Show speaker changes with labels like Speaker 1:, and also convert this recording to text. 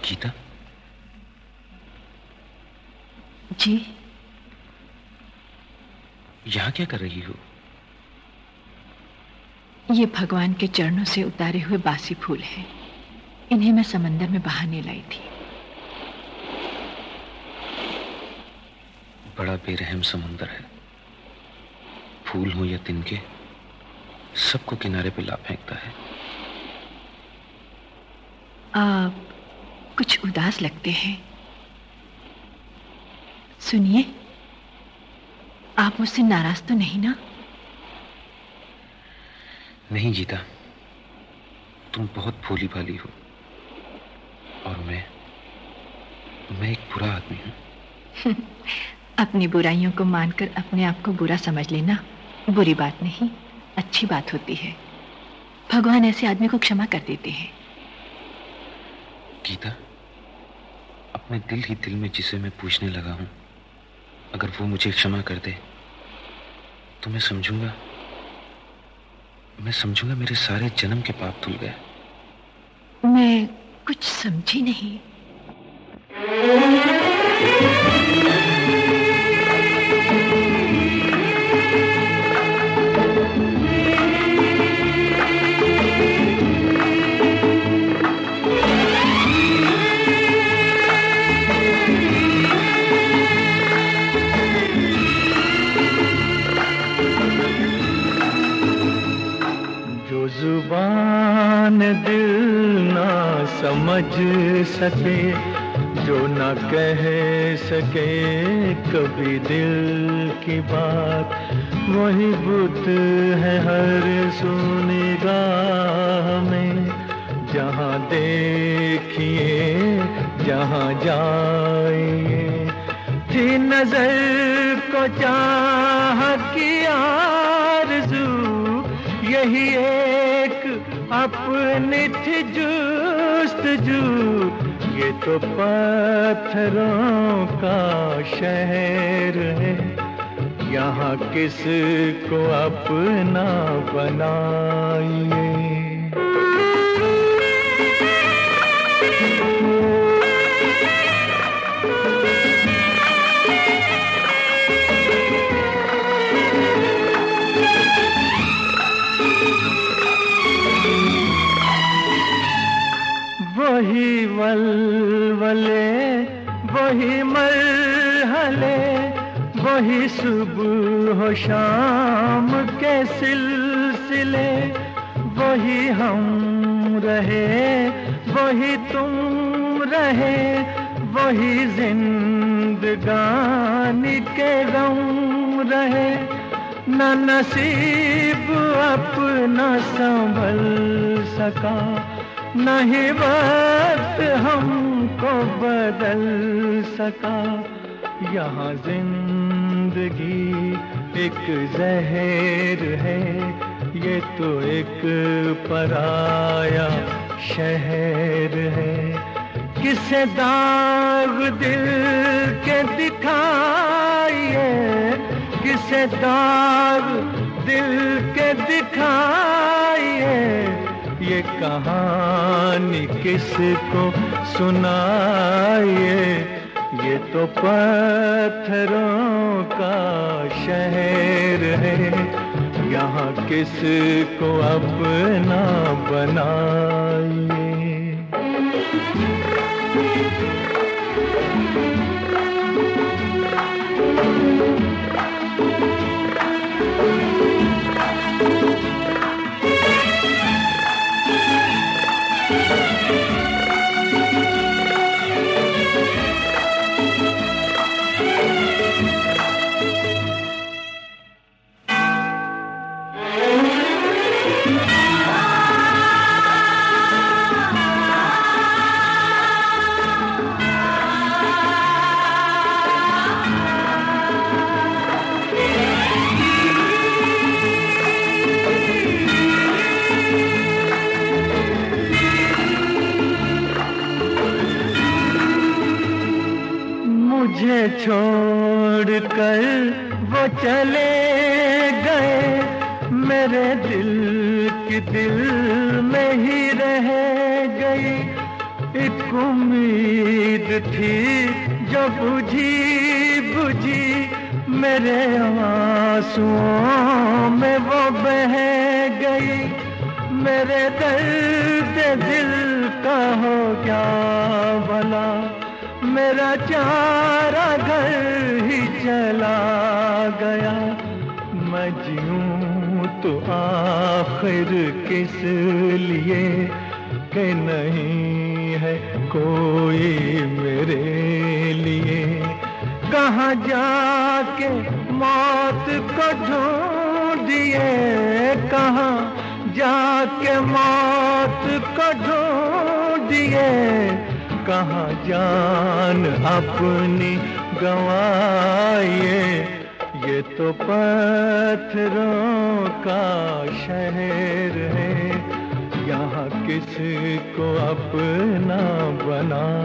Speaker 1: गीता
Speaker 2: जी,
Speaker 1: यहाँ क्या कर रही हो?
Speaker 2: ये भगवान के चरणों से उतारे हुए बासी फूल हैं। इन्हें मैं समंदर में बहाने लाई थी।
Speaker 1: बड़ा बेरहम समुंदर है। फूल हो या तिनके, सबको किनारे पे ला फेंकता है।
Speaker 2: आप कुछ उदास लगते हैं। सुनिए, आप मुझसे नाराज तो नहीं ना?
Speaker 1: नहीं गीता, तुम बहुत भोली भाली हो और मैं एक बुरा आदमी हूं।
Speaker 2: अपनी बुराइयों को मानकर अपने आप को बुरा समझ लेना बुरी बात नहीं, अच्छी बात होती है। भगवान ऐसे आदमी को क्षमा कर देते हैं।
Speaker 1: गीता, अपने दिल ही दिल में जिसे मैं पूछने लगा हूं, अगर वो मुझे क्षमा कर दे तो मैं समझूंगा मेरे सारे जन्म के पाप धुल गए।
Speaker 2: मैं कुछ समझी नहीं।
Speaker 3: जुबान दिल ना समझ सके, जो ना कह सके कभी दिल की बात, वही बुत है हर सुनिगाह में। जहाँ देखिए जहाँ जाइए, थी नजर को चाह की आरज़ू, यही एक अपनी थी जुस्तजू। ये तो पत्थरों का शहर है, यहाँ किसको अपना बनाइए। वही वलवले, वही मरहले, वही सुबह शाम के सिलसिले, वही हम रहे, वही तुम रहे, वही जिंदगानी के गम रहे। न नसीब अपना संभल सका, नहीं वक्त हमको बदल सका। यहाँ जिंदगी एक जहर है, ये तो एक पराया शहर है। किसे दाग दिल के दिखाइए, किसे दाग दिल के दिखाइए। ये कहानी किसको सुनाइए, ये तो पत्थरों का शहर है, यहाँ किसको अपना बनाइए। मुझे छोड़कर वो चले गए, मेरे दिल की दिल में ही रह गई। एक उम्मीद थी जो बुझी बुझी मेरे आंसुओं में वो बह गई। मेरे दर्द दिल का हो क्या भला, मेरा चारा घर ही चला गया। मैं जीऊं तो आखिर किस लिए कि नहीं है कोई मेरे लिए। कहाँ जाके मौत को ढूंढिए, कहाँ जाके मौत को ढूंढिए, कहाँ जान अपनी गंवाइए। ये तो पत्थरों का शहर है, यहाँ किसी को अपना बना